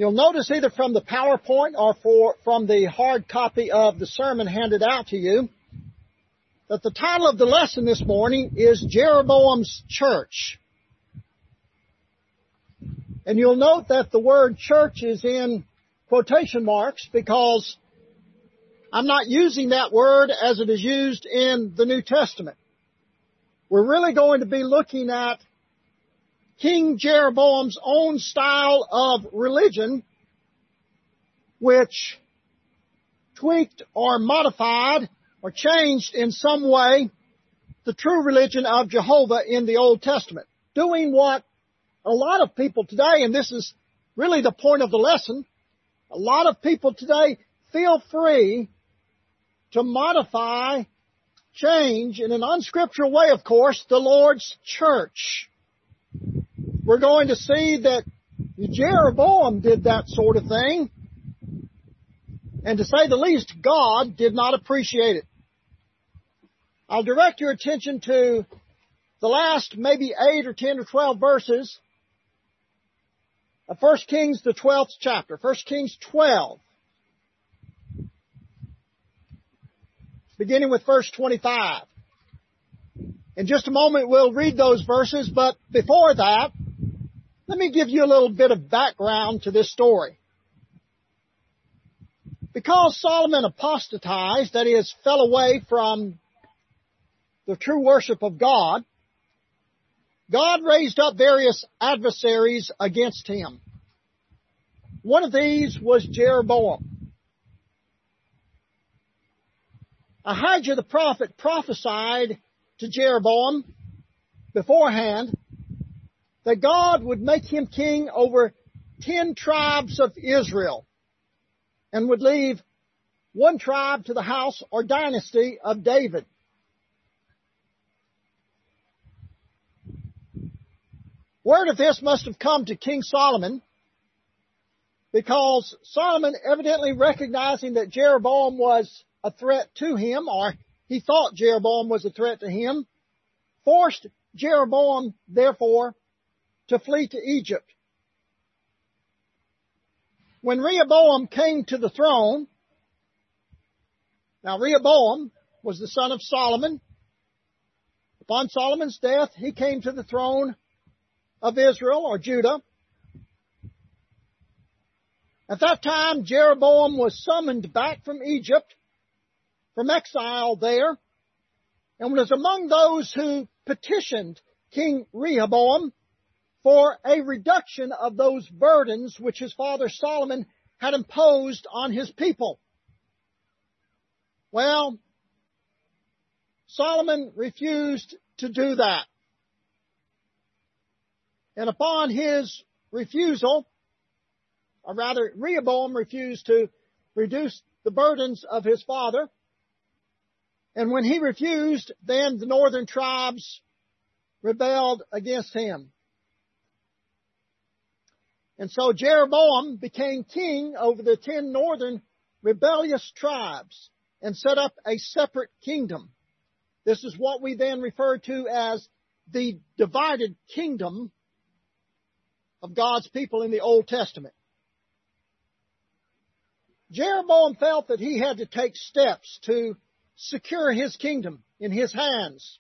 You'll notice either from the PowerPoint or from the hard copy of the sermon handed out to you that the title of the lesson this morning is Jeroboam's Church. And you'll note that the word church is in quotation marks because I'm not using that word as it is used in the New Testament. We're really going to be looking at King Jeroboam's own style of religion, which tweaked or modified or changed in some way the true religion of Jehovah in the Old Testament, doing what a lot of people today, and this is really the point of the lesson, a lot of people today feel free to modify, change, in an unscriptural way, of course, the Lord's church. We're going to see that Jeroboam did that sort of thing, and to say the least, God did not appreciate it. I'll direct your attention to the last maybe 8 or 10 or 12 verses of 1 Kings, the 12th chapter, 1 Kings 12, beginning with verse 25. In just a moment we'll read those verses, but before that, let me give you a little bit of background to this story. Because Solomon apostatized, that is, fell away from the true worship of God, God raised up various adversaries against him. One of these was Jeroboam. Ahijah the prophet prophesied to Jeroboam beforehand that God would make him king over 10 tribes of Israel and would leave one tribe to the house or dynasty of David. Word of this must have come to King Solomon because Solomon, evidently recognizing that Jeroboam was a threat to him, or he thought Jeroboam was a threat to him, forced Jeroboam, therefore, to flee to Egypt. When Rehoboam came to the throne, now Rehoboam was the son of Solomon. Upon Solomon's death, he came to the throne of Israel or Judah. At that time, Jeroboam was summoned back from Egypt, from exile there, and was among those who petitioned King Rehoboam for a reduction of those burdens which his father Solomon had imposed on his people. Well, Solomon refused to do that. And upon his refusal, or rather Rehoboam refused to reduce the burdens of his father. And when he refused, then the northern tribes rebelled against him. And so Jeroboam became king over the 10 northern rebellious tribes and set up a separate kingdom. This is what we then refer to as the divided kingdom of God's people in the Old Testament. Jeroboam felt that he had to take steps to secure his kingdom in his hands.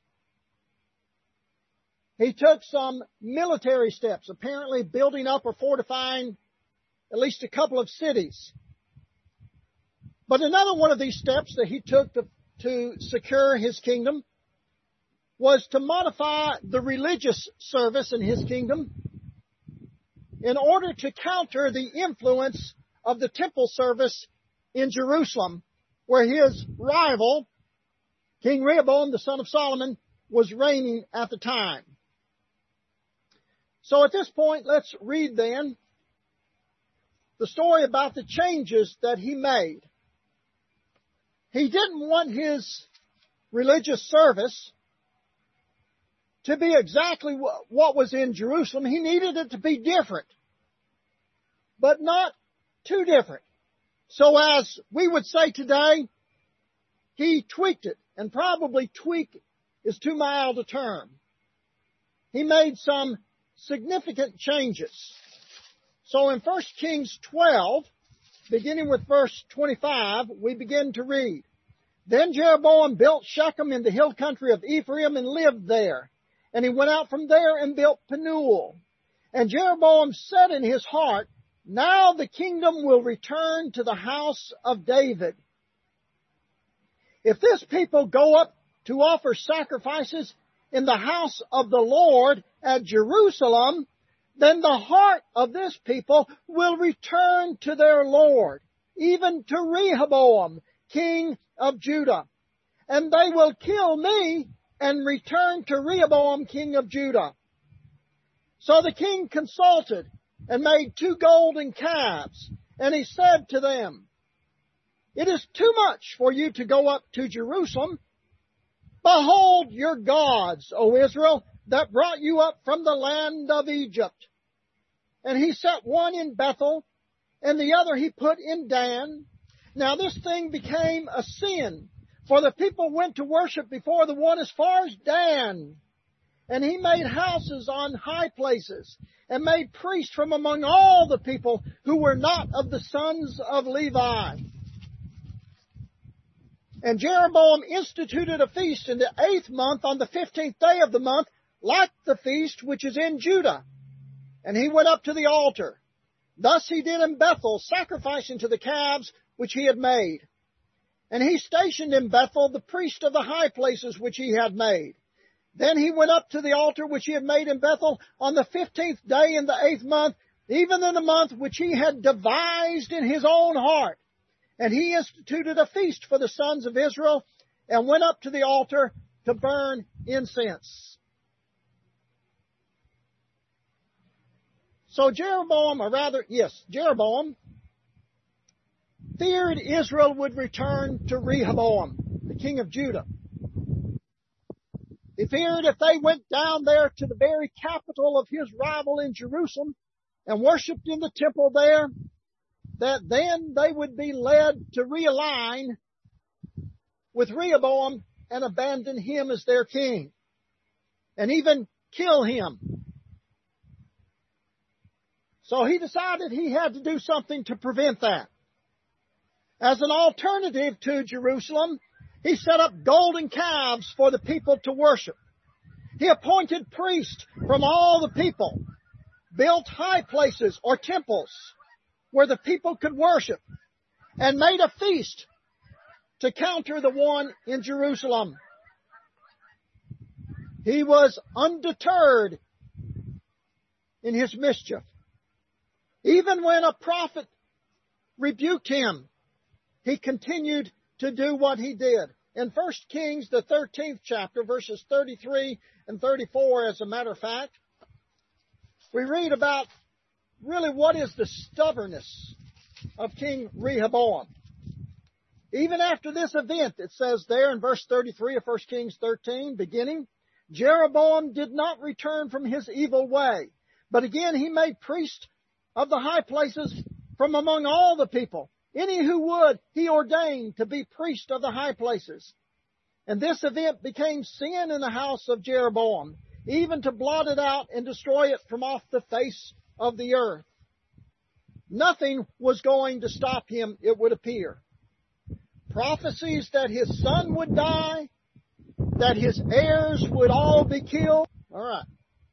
He took some military steps, apparently building up or fortifying at least a couple of cities. But another one of these steps that he took to secure his kingdom was to modify the religious service in his kingdom in order to counter the influence of the temple service in Jerusalem, where his rival, King Rehoboam, the son of Solomon, was reigning at the time. So at this point, let's read then the story about the changes that he made. He didn't want his religious service to be exactly what was in Jerusalem. He needed it to be different, but not too different. So as we would say today, he tweaked it, and probably tweak is too mild a term. He made some significant changes. So in 1 Kings 12, beginning with verse 25, we begin to read. Then Jeroboam built Shechem in the hill country of Ephraim and lived there. And he went out from there and built Penuel. And Jeroboam said in his heart, now the kingdom will return to the house of David. If this people go up to offer sacrifices in the house of the Lord at Jerusalem, then the heart of this people will return to their Lord, even to Rehoboam, king of Judah. And they will kill me and return to Rehoboam, king of Judah. So the king consulted and made 2 golden calves. And he said to them, it is too much for you to go up to Jerusalem. Behold your gods, O Israel, that brought you up from the land of Egypt. And he set one in Bethel, and the other he put in Dan. Now this thing became a sin, for the people went to worship before the one as far as Dan. And he made houses on high places, and made priests from among all the people who were not of the sons of Levi. And Jeroboam instituted a feast in the 8th month on the 15th day of the month, like the feast which is in Judah. And he went up to the altar. Thus he did in Bethel, sacrificing to the calves which he had made. And he stationed in Bethel the priest of the high places which he had made. Then he went up to the altar which he had made in Bethel on the 15th day in the 8th month, even in the month which he had devised in his own heart. And he instituted a feast for the sons of Israel, and went up to the altar to burn incense. So Jeroboam feared Israel would return to Rehoboam, the king of Judah. He feared if they went down there to the very capital of his rival in Jerusalem and worshipped in the temple there, that then they would be led to realign with Rehoboam and abandon him as their king, and even kill him. So he decided he had to do something to prevent that. As an alternative to Jerusalem, he set up golden calves for the people to worship. He appointed priests from all the people, built high places or temples where the people could worship, and made a feast to counter the one in Jerusalem. He was undeterred in his mischief. Even when a prophet rebuked him, he continued to do what he did. In 1 Kings, the 13th chapter, verses 33 and 34, as a matter of fact, we read about really what is the stubbornness of King Rehoboam. Even after this event, it says there in verse 33 of 1 Kings 13, beginning, Jeroboam did not return from his evil way, but again he made priests of the high places from among all the people. Any who would, he ordained to be priest of the high places. And this event became sin in the house of Jeroboam, even to blot it out and destroy it from off the face of the earth. Nothing was going to stop him, it would appear. Prophecies that his son would die, that his heirs would all be killed. All right.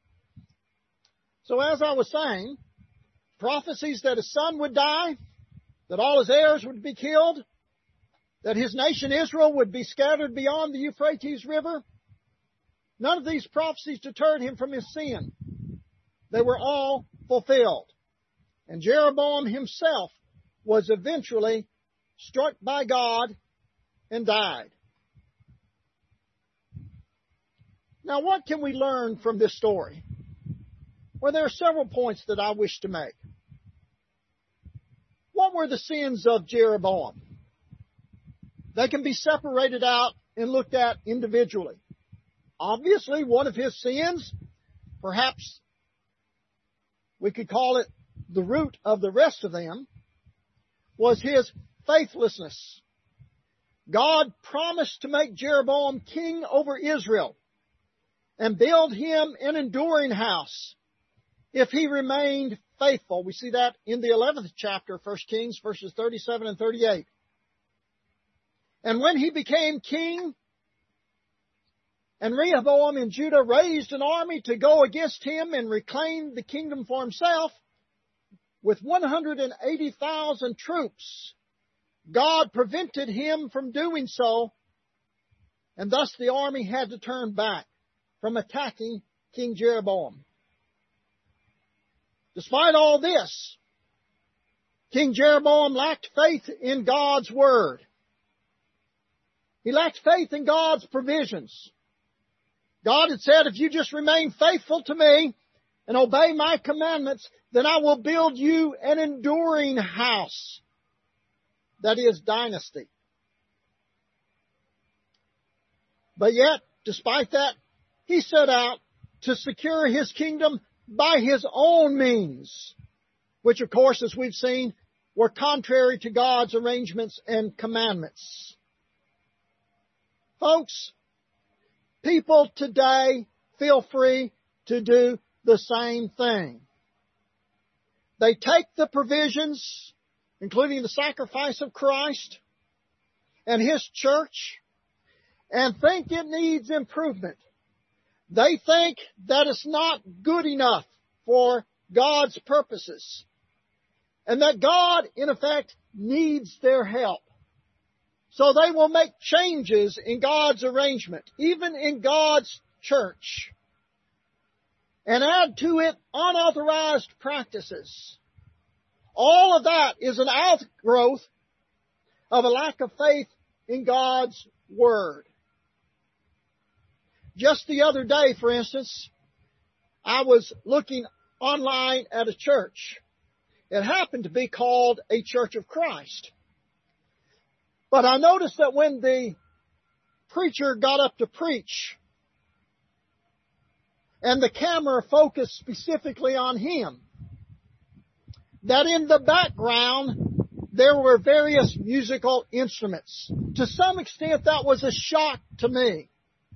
So as I was saying, prophecies that his son would die, that all his heirs would be killed, that his nation Israel would be scattered beyond the Euphrates River. None of these prophecies deterred him from his sin. They were all fulfilled. And Jeroboam himself was eventually struck by God and died. Now, what can we learn from this story? Well, there are several points that I wish to make. What were the sins of Jeroboam? They can be separated out and looked at individually. Obviously, one of his sins, perhaps we could call it the root of the rest of them, was his faithlessness. God promised to make Jeroboam king over Israel and build him an enduring house. if he remained faithful. We see that in the 11th chapter of 1 Kings, verses 37 and 38. And when he became king, and Rehoboam in Judah raised an army to go against him and reclaim the kingdom for himself, with 180,000 troops, God prevented him from doing so, and thus the army had to turn back from attacking King Jeroboam. Despite all this, King Jeroboam lacked faith in God's word. He lacked faith in God's provisions. God had said, if you just remain faithful to me and obey my commandments, then I will build you an enduring house. That is, dynasty. But yet, despite that, he set out to secure his kingdom by his own means, which of course, as we've seen, were contrary to God's arrangements and commandments. Folks, people today feel free to do the same thing. They take the provisions, including the sacrifice of Christ and His church, and think it needs improvement. They think that it's not good enough for God's purposes, and that God, in effect, needs their help. So they will make changes in God's arrangement, even in God's church, and add to it unauthorized practices. All of that is an outgrowth of a lack of faith in God's Word. Just the other day, for instance, I was looking online at a church. It happened to be called a Church of Christ. But I noticed that when the preacher got up to preach, and the camera focused specifically on him, that in the background there were various musical instruments. To some extent, that was a shock to me.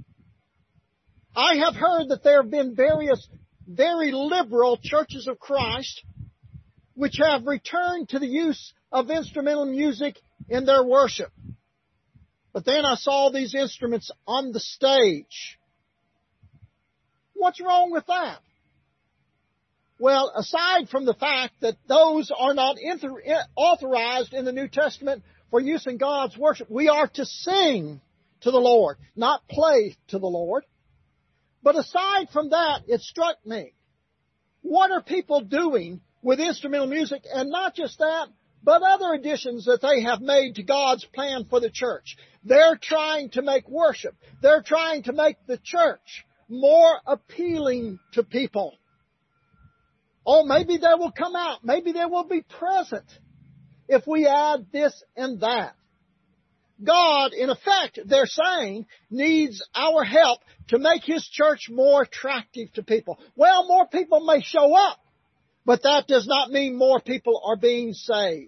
I have heard that there have been various very liberal churches of Christ which have returned to the use of instrumental music in their worship. But then I saw these instruments on the stage. What's wrong with that? Well, aside from the fact that those are not authorized in the New Testament for use in God's worship, we are to sing to the Lord, not play to the Lord. But aside from that, it struck me, what are people doing with instrumental music? And not just that, but other additions that they have made to God's plan for the church. They're trying to make worship. They're trying to make the church more appealing to people. Oh, maybe they will come out. Maybe they will be present if we add this and that. God, in effect, they're saying, needs our help to make His church more attractive to people. Well, more people may show up, but that does not mean more people are being saved.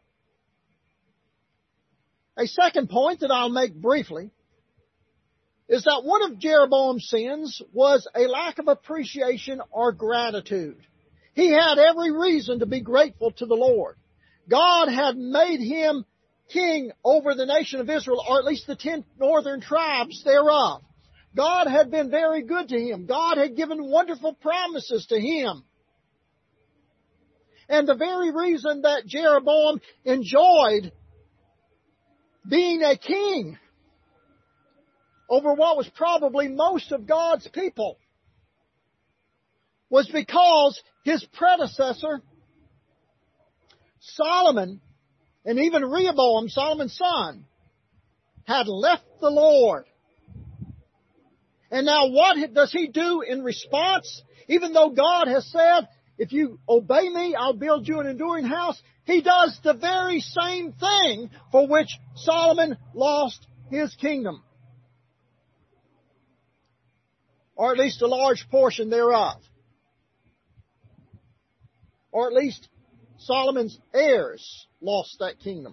A second point that I'll make briefly is that one of Jeroboam's sins was a lack of appreciation or gratitude. He had every reason to be grateful to the Lord. God had made him king over the nation of Israel, or at least the 10 northern tribes thereof. God had been very good to him. God had given wonderful promises to him. And the very reason that Jeroboam enjoyed being a king over what was probably most of God's people was because his predecessor, Solomon, and even Rehoboam, Solomon's son, had left the Lord. And now what does he do in response? Even though God has said, if you obey me, I'll build you an enduring house, he does the very same thing for which Solomon lost his kingdom. Or at least a large portion thereof. Or at least Solomon's heirs lost that kingdom.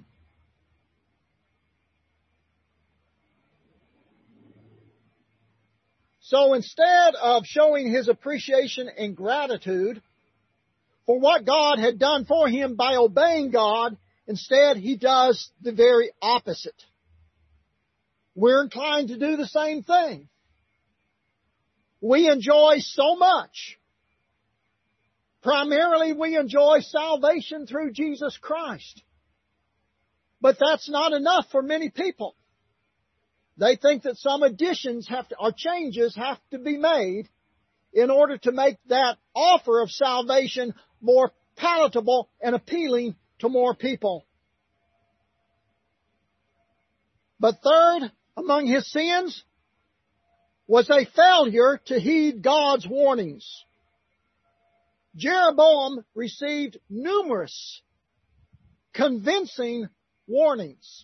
So instead of showing his appreciation and gratitude for what God had done for him by obeying God. Instead, he does the very opposite. We're inclined to do the same thing. We enjoy so much. Primarily, we enjoy salvation through Jesus Christ. But that's not enough for many people. They think that some additions or changes have to be made in order to make that offer of salvation more palatable and appealing to more people. But third, among his sins was a failure to heed God's warnings. Jeroboam received numerous convincing warnings.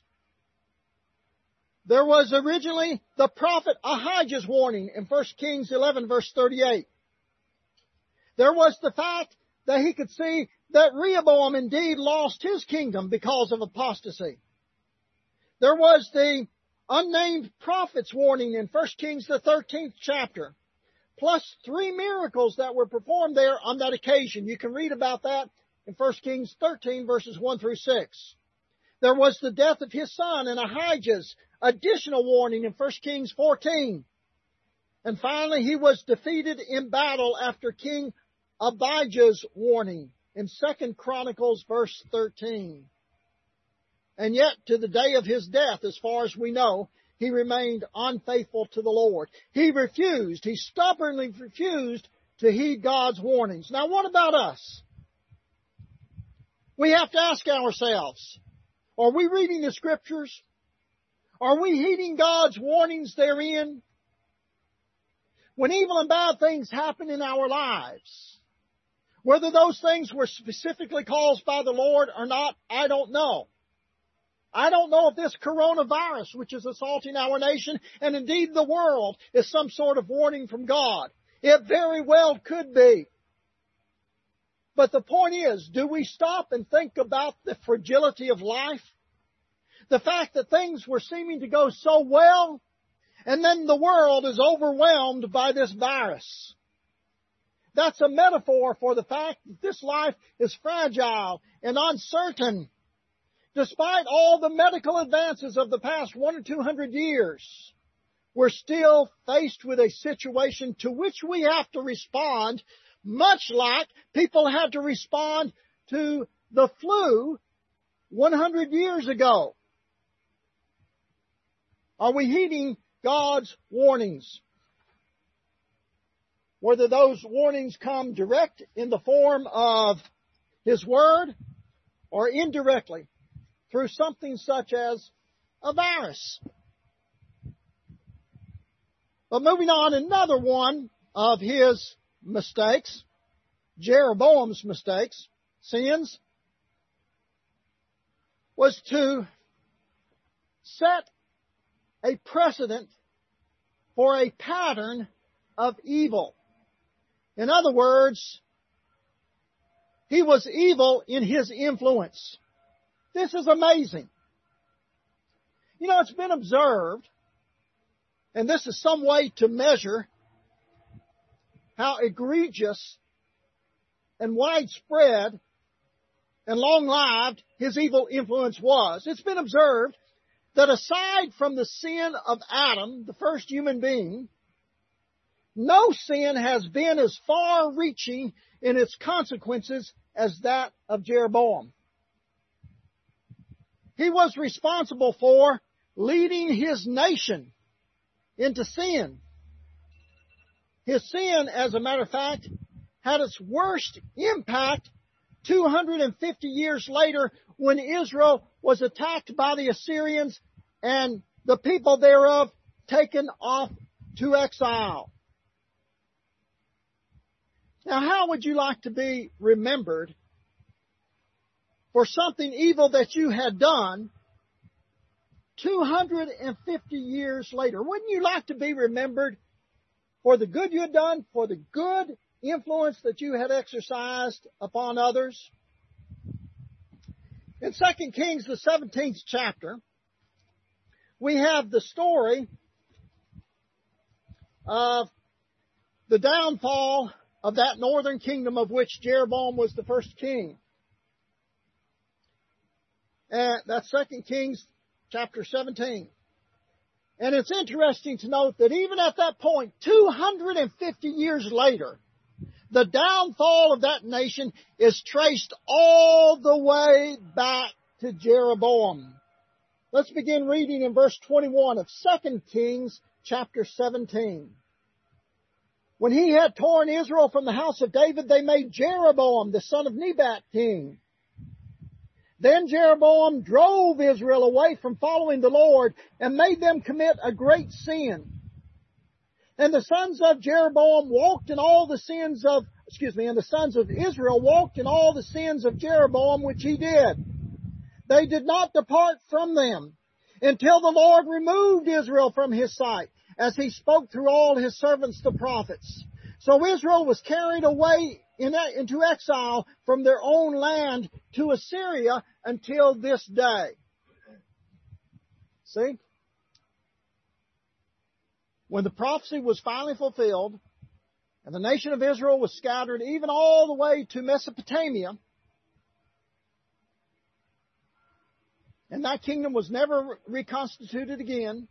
There was originally the prophet Ahijah's warning in 1 Kings 11 verse 38. There was the fact that he could see that Rehoboam indeed lost his kingdom because of apostasy. There was the unnamed prophet's warning in 1 Kings the 13th chapter, plus 3 miracles that were performed there on that occasion. You can read about that in 1 Kings 13 verses 1 through 6. There was the death of his son and Ahijah's additional warning in 1 Kings 14. And finally, he was defeated in battle after King Abijah's warning in 2 Chronicles verse 13. And yet, to the day of his death, as far as we know, he remained unfaithful to the Lord. He stubbornly refused to heed God's warnings. Now, what about us? We have to ask ourselves, are we reading the Scriptures? Are we heeding God's warnings therein? When evil and bad things happen in our lives, whether those things were specifically caused by the Lord or not, I don't know. I don't know if this coronavirus, which is assaulting our nation and indeed the world, is some sort of warning from God. It very well could be. But the point is, do we stop and think about the fragility of life? The fact that things were seeming to go so well, and then the world is overwhelmed by this virus. That's a metaphor for the fact that this life is fragile and uncertain. Despite all the medical advances of the past 100 or 200 years, we're still faced with a situation to which we have to respond, much like people had to respond to the flu 100 years ago. Are we heeding God's warnings? Whether those warnings come direct in the form of His Word or indirectly through something such as a virus. But moving on, another one of his mistakes, Jeroboam's mistakes, sins, was to set a precedent for a pattern of evil. In other words, he was evil in his influence. This is amazing. You know, it's been observed, and this is some way to measure how egregious and widespread and long-lived his evil influence was. It's been observed that aside from the sin of Adam, the first human being, no sin has been as far-reaching in its consequences as that of Jeroboam. He was responsible for leading his nation into sin. His sin, as a matter of fact, had its worst impact 250 years later when Israel was attacked by the Assyrians and the people thereof taken off to exile. Now, how would you like to be remembered for something evil that you had done 250 years later? Wouldn't you like to be remembered for the good you had done, for the good influence that you had exercised upon others? In 2 Kings, the 17th chapter, we have the story of the downfall of that northern kingdom of which Jeroboam was the first king. And that's 2 Kings chapter 17. And it's interesting to note that even at that point, 250 years later, the downfall of that nation is traced all the way back to Jeroboam. Let's begin reading in verse 21 of 2 Kings chapter 17. When he had torn Israel from the house of David, they made Jeroboam, the son of Nebat, king. Then Jeroboam drove Israel away from following the Lord and made them commit a great sin. And the sons of Jeroboam walked in all the sins of, and the sons of Israel walked in all the sins of Jeroboam which he did. They did not depart from them until the Lord removed Israel from his sight, as he spoke through all his servants the prophets. So Israel was carried away into exile from their own land to Assyria until this day. See? When the prophecy was finally fulfilled, and the nation of Israel was scattered even all the way to Mesopotamia, and that kingdom was never reconstituted again,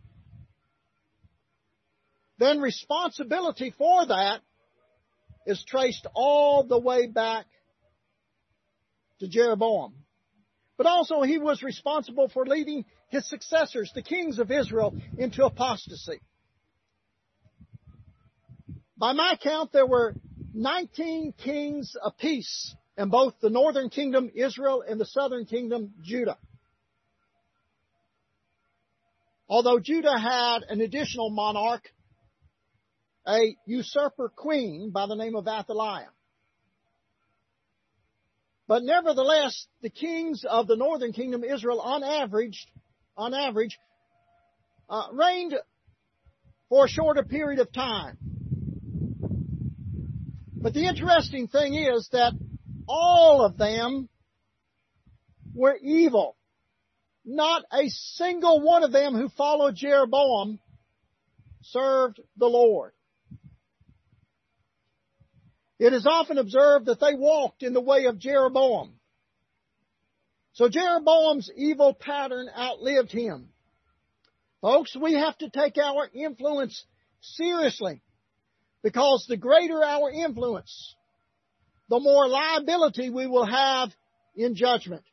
then responsibility for that is traced all the way back to Jeroboam. But also he was responsible for leading his successors, the kings of Israel, into apostasy. By my count, there were 19 kings apiece in both the northern kingdom, Israel, and the southern kingdom, Judah. Although Judah had an additional monarch, a usurper queen by the name of Athaliah. But nevertheless, the kings of the northern kingdom, Israel, on average, reigned for a shorter period of time. But the interesting thing is that all of them were evil. Not a single one of them who followed Jeroboam served the Lord. It is often observed that they walked in the way of Jeroboam. So Jeroboam's evil pattern outlived him. Folks, we have to take our influence seriously, because the greater our influence, the more liability we will have in judgment.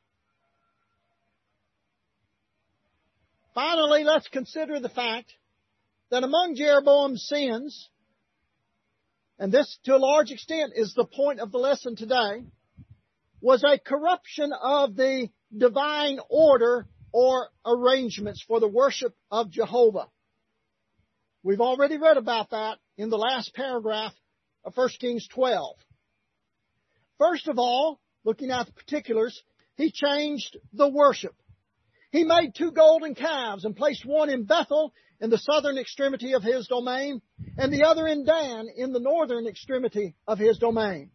Finally, let's consider the fact that among Jeroboam's sins, and this to a large extent is the point of the lesson today, was a corruption of the divine order or arrangements for the worship of Jehovah. We've already read about that in the last paragraph of 1 Kings 12. First of all, looking at the particulars, he changed the worship. He made 2 golden calves and placed one in Bethel in the southern extremity of his domain, and the other in Dan in the northern extremity of his domain.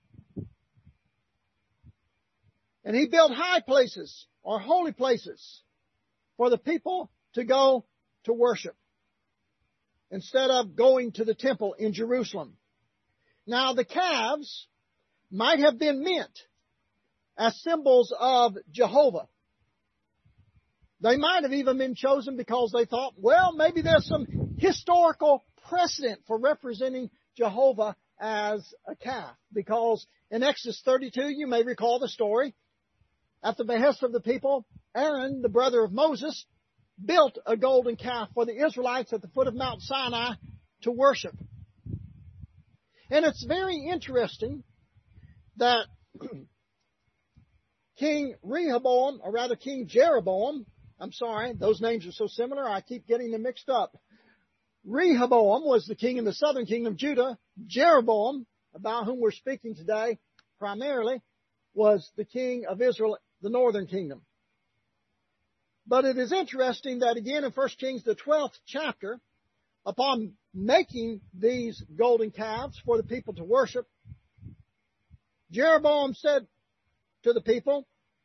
And he built high places, or holy places, for the people to go to worship, instead of going to the temple in Jerusalem. Now, the calves might have been meant as symbols of Jehovah. They might have even been chosen because they thought, well, maybe there's some historical precedent for representing Jehovah as a calf. Because in Exodus 32, you may recall the story, at the behest of the people, Aaron, the brother of Moses, built a golden calf for the Israelites at the foot of Mount Sinai to worship. And it's very interesting that King Jeroboam, I'm sorry, those names are so similar, I keep getting them mixed up. Rehoboam was the king in the southern kingdom of Judah. Jeroboam, about whom we're speaking today primarily, was the king of Israel, the northern kingdom. But it is interesting that again in 1 Kings, the 12th chapter, upon making these golden calves for the people to worship, Jeroboam said to the people,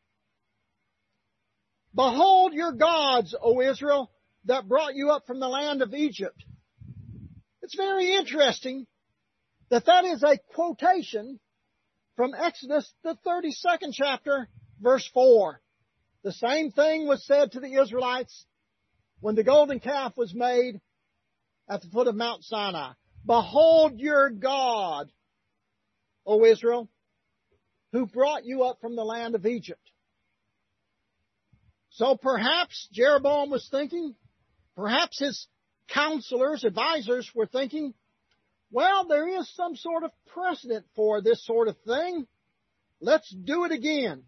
"Behold your gods, O Israel, that brought you up from the land of Egypt." It's very interesting that is a quotation from Exodus, the 32nd chapter, verse 4. The same thing was said to the Israelites when the golden calf was made at the foot of Mount Sinai. Behold your God, O Israel, who brought you up from the land of Egypt. So perhaps Jeroboam was thinking, perhaps his counselors, advisors were thinking, well, there is some sort of precedent for this sort of thing. Let's do it again.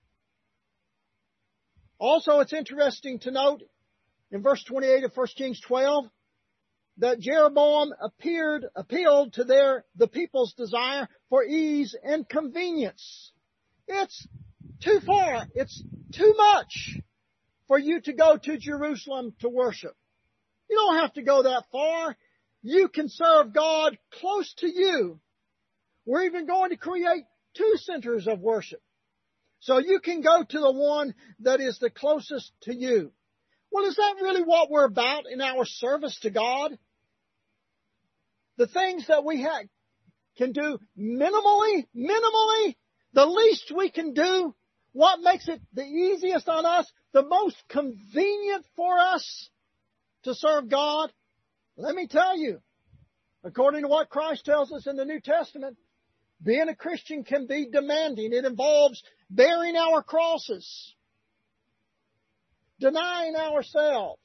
Also, it's interesting to note in verse 28 of 1 Kings 12 that Jeroboam appealed to the people's desire for ease and convenience. It's too far. It's too much for you to go to Jerusalem to worship. You don't have to go that far. You can serve God close to you. We're even going to create 2 centers of worship. So you can go to the one that is the closest to you. Well, is that really what we're about in our service to God? The things that we can do minimally, the least we can do, what makes it the easiest on us, the most convenient for us to serve God? Let me tell you, according to what Christ tells us in the New Testament, being a Christian can be demanding. It involves bearing our crosses, denying ourselves.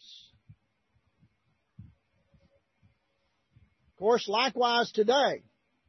Of course, likewise today,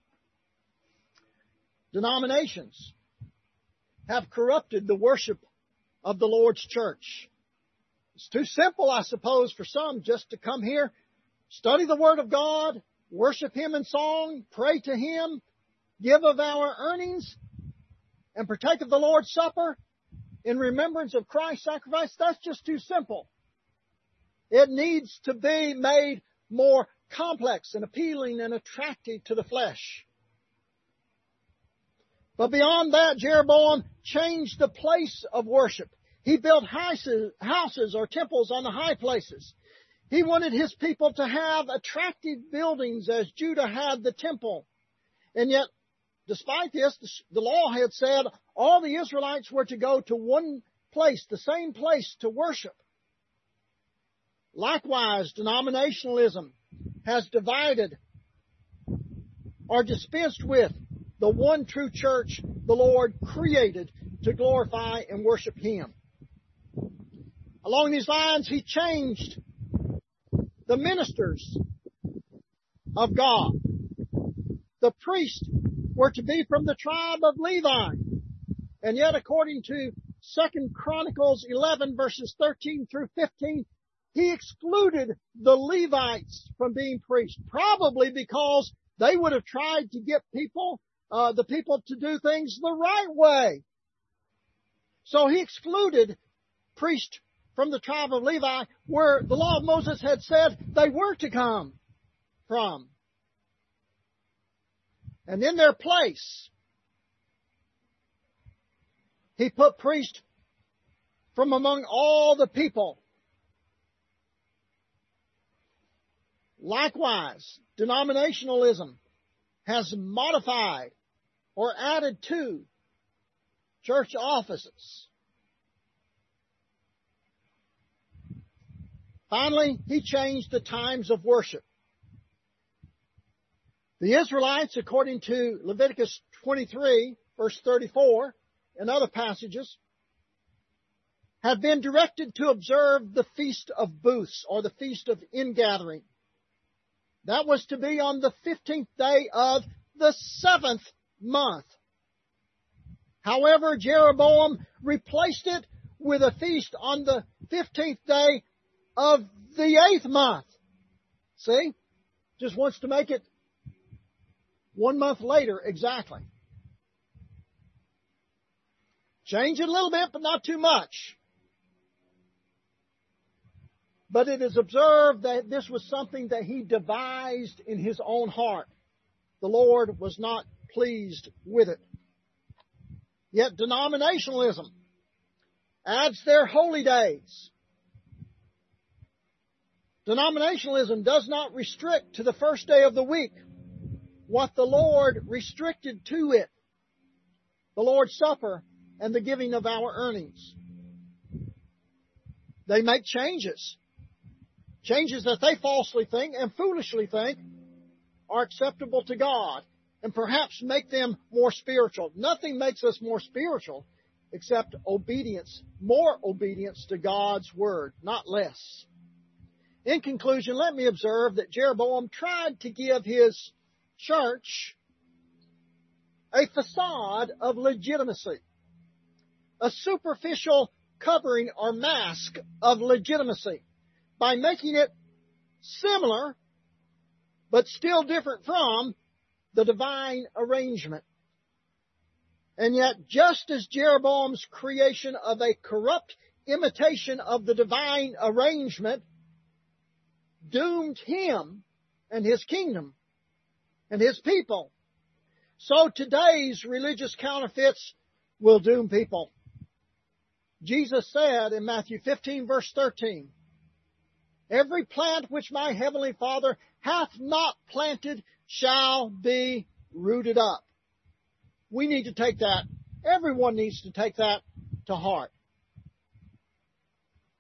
denominations have corrupted the worship of the Lord's church. It's too simple, I suppose, for some just to come here, study the Word of God, worship Him in song, pray to Him, give of our earnings, and partake of the Lord's Supper in remembrance of Christ's sacrifice. That's just too simple. It needs to be made more complex and appealing and attractive to the flesh. But beyond that, Jeroboam changed the place of worship. He built houses or temples on the high places. He wanted his people to have attractive buildings as Judah had the temple. And yet, despite this, the law had said all the Israelites were to go to one place, the same place to worship. Likewise, denominationalism has divided or dispensed with the one true church the Lord created to glorify and worship Him. Along these lines, He changed the ministers of God. The priests were to be from the tribe of Levi. And yet, according to 2 Chronicles 11, verses 13 through 15, He excluded the Levites from being priests, probably because they would have tried to get the people to do things the right way. So He excluded priests from the tribe of Levi, where the law of Moses had said they were to come from. And in their place, He put priests from among all the people. Likewise, denominationalism has modified or added to church offices. Finally, He changed the times of worship. The Israelites, according to Leviticus 23, verse 34, and other passages, had been directed to observe the Feast of Booths, or the Feast of Ingathering. That was to be on the 15th day of the 7th month. However, Jeroboam replaced it with a feast on the 15th day of the 8th month. See? Just wants to make it 1 month later exactly. Change it a little bit, but not too much. But it is observed that this was something that He devised in His own heart. The Lord was not pleased with it. Yet denominationalism adds their holy days. Denominationalism does not restrict to the first day of the week. what the Lord restricted to it, the Lord's Supper and the giving of our earnings. They make changes that they falsely think and foolishly think are acceptable to God, and perhaps make them more spiritual. Nothing makes us more spiritual except obedience, more obedience to God's Word, not less. In conclusion, let me observe that Jeroboam tried to give his church a facade of legitimacy, a superficial covering or mask of legitimacy, by making it similar but still different from the divine arrangement. And yet, just as Jeroboam's creation of a corrupt imitation of the divine arrangement doomed him and his kingdom and his people, so today's religious counterfeits will doom people. Jesus said in Matthew 15, verse 13, "Every plant which my heavenly Father hath not planted shall be rooted up." We need to take that. Everyone needs to take that to heart.